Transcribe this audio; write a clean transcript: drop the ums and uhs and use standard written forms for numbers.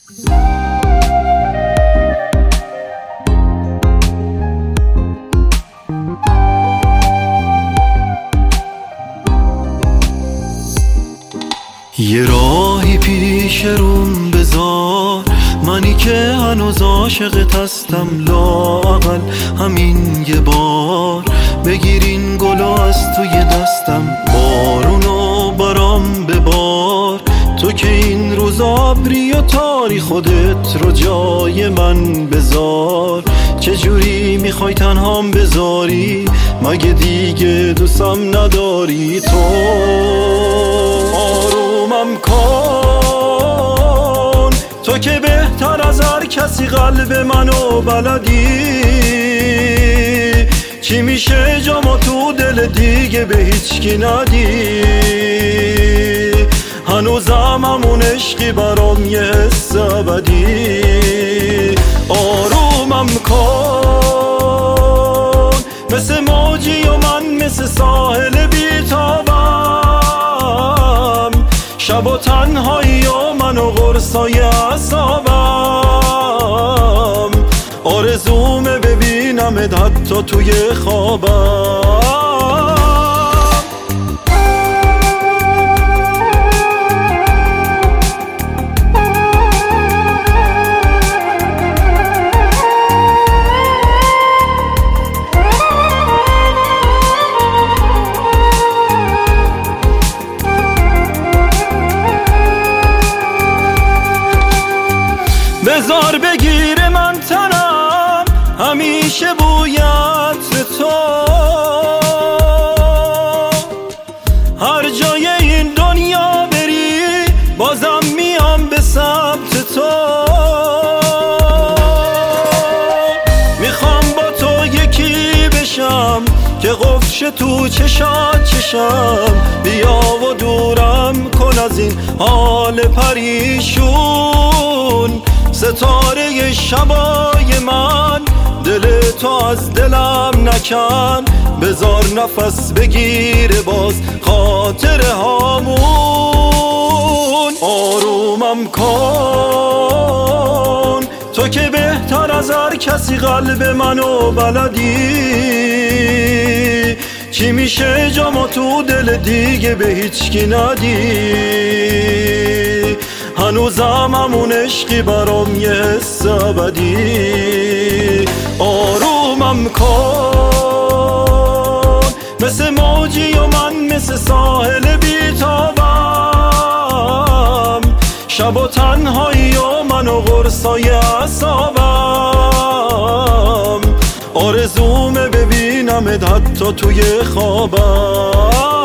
یه راهی پیش روم بذار، منی که هنوز عاشقت هستم، لااقل همین یه بار بگیر این گلو از توی دستم. بارونو برام ببار، تو که این روز ابری و تاری، خودت رو جای من بذار. چجوری میخوای تنهام بذاری؟ مگه دیگه دوستم نداری؟ تو آرومم کن، تو که بهتر از هر کسی قلب منو بلدی. چی میشه جامو تو دل دیگه به هیچکی ندی؟ هنوزم همون عشقی برام یه حس ابدی. آرومم کن، مثل موجی و من مثل ساحل بیتابم. شب و تنهایی و من و قرصای اعصابم. آرزومه ببینمت حتی توی خوابم. بذار بگیر من تنم همیشه بویت تو، هر جای این دنیا بری بازم میام به سمت تو. میخوام با تو یکی بشم که قفش تو چشم. بیا و دورم کن از این حال پریشون. ستاره شبای من دل تو از دلم نکن. بذار نفس بگیره باز خاطره هامون. آرومم کن، تو که بهتر از هر کسی قلب منو بلدی. چی میشه جامو تو دل دیگه به هیچکی ندی؟ هنوزم همون عشقی برام یه حس ابدی. آرومم کن، مثل موجی و من مثل ساحل بیتابم. شب و تنهایی و من و قرصای اعصابم. آرزومه ببینمت حتی توی خوابم.